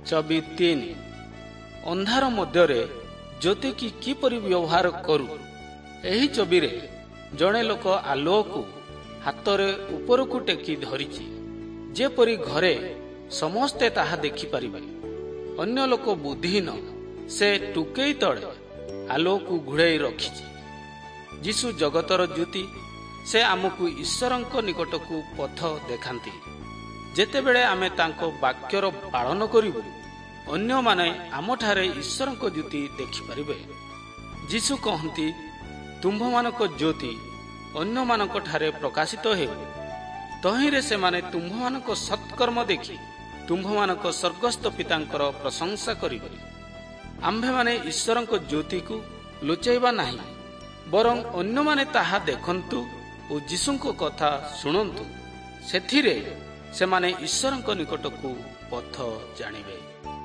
ଛବି 3 ଅନ୍ଧାର ମଧ୍ୟରେ ଜ୍ୟୋତି କିପରି ବ୍ୟବହାର କରୁ। ଏହି ଛବିରେ ଜଣେ ଲୋକ ଆଲୋକକୁ ହାତରେ ଉପରକୁ ଟେକି ଧରିଛି, ଯେପରି ଘରେ ସମସ୍ତେ ତାହା ଦେଖିପାରିବେ। ଅନ୍ୟ ଲୋକ ବୁଦ୍ଧିହୀନ, ସେ ଟୁକେଇ ତଳେ ଆଲୋକକୁ ଘୋଡ଼ାଇ ରଖିଛି। ଯୀଶୁ ଜଗତର ଜ୍ୟୋତି, ସେ ଆମକୁ ଈଶ୍ୱରଙ୍କ ନିକଟକୁ ପଥ ଦେଖାନ୍ତି। ଯେତେବେଳେ ଆମେ ତାଙ୍କ ବାକ୍ୟର ପାଳନ କରିବୁ, ଅନ୍ୟମାନେ ଆମଠାରେ ଈଶ୍ୱରଙ୍କ ଜ୍ୟୋତି ଦେଖିପାରିବେ। ଯୀଶୁ କହନ୍ତି, ତୁମ୍ଭମାନଙ୍କ ଜ୍ୟୋତି ଅନ୍ୟମାନଙ୍କଠାରେ ପ୍ରକାଶିତ ହେଉ, ତହିଁରେ ସେମାନେ ତୁମ୍ଭମାନଙ୍କ ସତ୍କର୍ମ ଦେଖି ତୁମ୍ଭମାନଙ୍କ ସ୍ୱର୍ଗସ୍ଥ ପିତାଙ୍କର ପ୍ରଶଂସା କରିବେ। ଆମ୍ଭେମାନେ ଈଶ୍ୱରଙ୍କ ଜ୍ୟୋତିକୁ ଲୁଚାଇବା ନାହିଁ, ବରଂ ଅନ୍ୟମାନେ ତାହା ଦେଖନ୍ତୁ ଓ ଯୀଶୁଙ୍କ କଥା ଶୁଣନ୍ତୁ। ସେଥିରେ ସେମାନେ ଈଶ୍ୱରଙ୍କ ନିକଟକୁ ପଥ ଜାଣିବେ।